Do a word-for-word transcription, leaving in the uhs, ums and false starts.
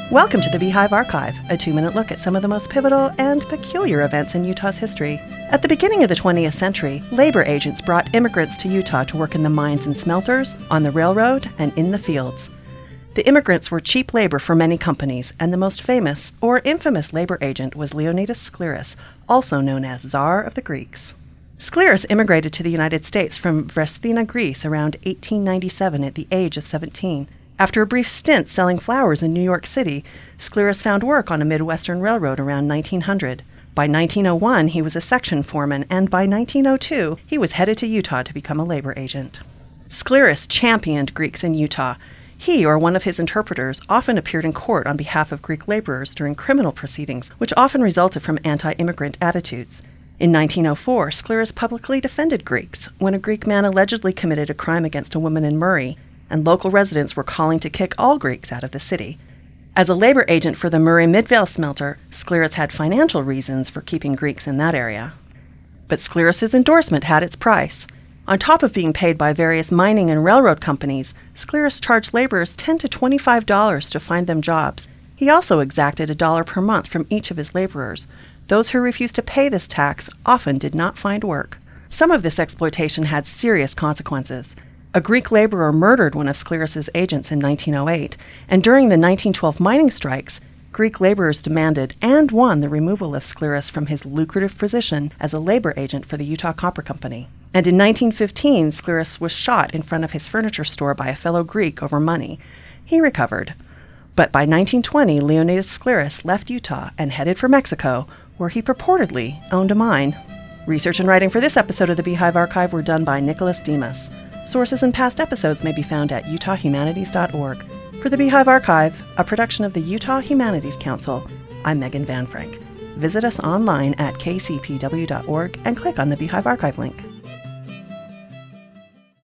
Welcome to the Beehive Archive, a two-minute look at some of the most pivotal and peculiar events in Utah's history. At the beginning of the twentieth century, labor agents brought immigrants to Utah to work in the mines and smelters, on the railroad, and in the fields. The immigrants were cheap labor for many companies, and the most famous, or infamous labor agent was Leonidas Skliras, also known as Tsar of the Greeks. Skliras immigrated to the United States from Vresthina, Greece around eighteen ninety-seven at the age of seventeen. After a brief stint selling flowers in New York City, Skliras found work on a Midwestern railroad around nineteen hundred. By nineteen oh one, he was a section foreman, and by nineteen oh two, he was headed to Utah to become a labor agent. Skliras championed Greeks in Utah. He or one of his interpreters often appeared in court on behalf of Greek laborers during criminal proceedings, which often resulted from anti-immigrant attitudes. In nineteen oh four, Skliras publicly defended Greeks when a Greek man allegedly committed a crime against a woman in Murray, and local residents were calling to kick all Greeks out of the city. As a labor agent for the Murray Midvale smelter, Skliras had financial reasons for keeping Greeks in that area. But Skliras' endorsement had its price. On top of being paid by various mining and railroad companies, Skliras charged laborers ten to twenty-five dollars to find them jobs. He also exacted a dollar per month from each of his laborers. Those who refused to pay this tax often did not find work. Some of this exploitation had serious consequences. A Greek laborer murdered one of Skliras' agents in nineteen oh eight, and during the nineteen twelve mining strikes, Greek laborers demanded and won the removal of Skliras from his lucrative position as a labor agent for the Utah Copper Company. And in nineteen fifteen, Skliras was shot in front of his furniture store by a fellow Greek over money. He recovered. But by nineteen twenty, Leonidas Skliras left Utah and headed for Mexico, where he purportedly owned a mine. Research and writing for this episode of the Beehive Archive were done by Nicholas Demas. Sources and past episodes may be found at utah humanities dot org. For the Beehive Archive, a production of the Utah Humanities Council, I'm Megan Van Frank. Visit us online at k c p w dot org and click on the Beehive Archive link.